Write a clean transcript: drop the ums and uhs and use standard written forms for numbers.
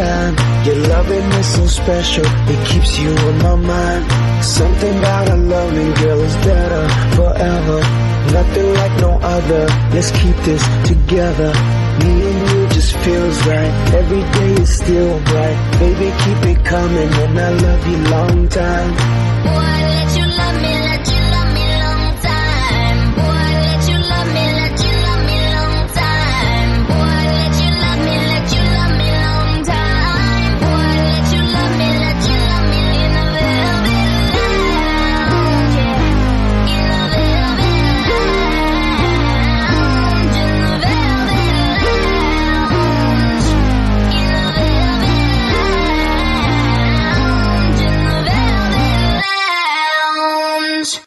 time. Your loving is so special, it keeps you on my mind. Something about our loving, girl, is better forever. Nothing like no other, let's keep this together. Me and you just feels right, every day is still bright. Baby, keep it coming and I love you long time. Boy, let you